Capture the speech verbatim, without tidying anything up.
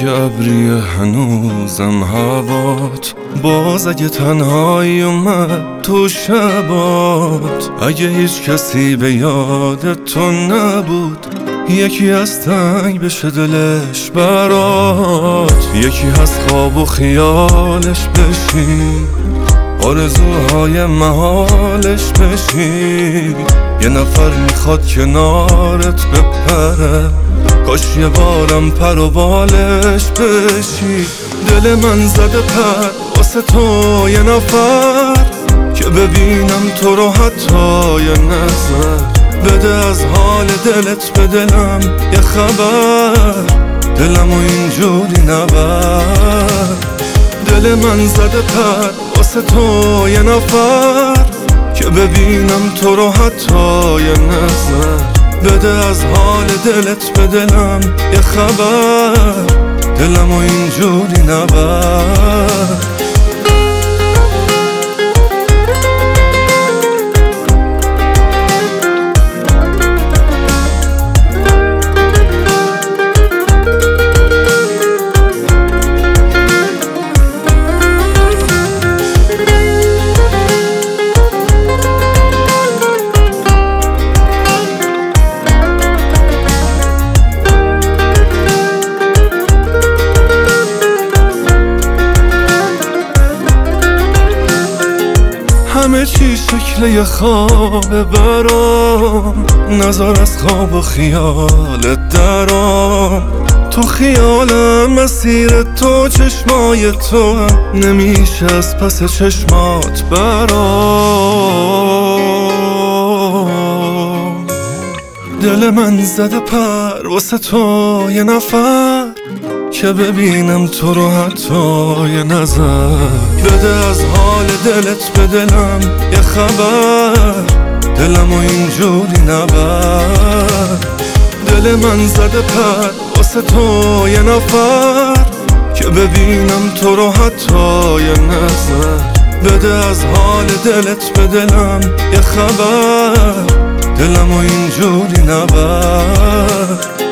که ابریه هنوزم هوات، باز اگه تنهایی اومد تو شبات، اگه هیچ کسی به یادت تو نبود، یکی از تنگ بشه دلش برات، یکی هست خواب و خیالش بشی، آرزوهای محالش بشی، یه نفر میخواد کنارت بپره، کاش یه بارم پر و بالش بشی. دل من زده پر واسه تو یه نفر، که ببینم تو رو حتی یه نظر بده از حال دلت، به دلم یه خبر، دلمو اینجوری نبر. دل من زده پر واسه تو یه نفر، که ببینم تو رو حتی یه نظر بده از حال دلت، به دلم یه خبر، دلمو اینجوری نبر. همه چی شکل یه خوابه برام، نظر از خواب و خیالت درام، تو خیالم مسیر تو، چشمای تو نمیشه از پس چشمات برام. دل من زده پر واسه تو یه نفر، که ببینم تو رو حتی یه نظر بده از حال دلت، به دلم یه خبر، دلمو اینجوری نبر. دل من زده پر واسه تو یه نفر، که ببینم تو رو حتی یه نظر بده از حال دلت، به دلم یه خبر، دلمو اینجوری نبر.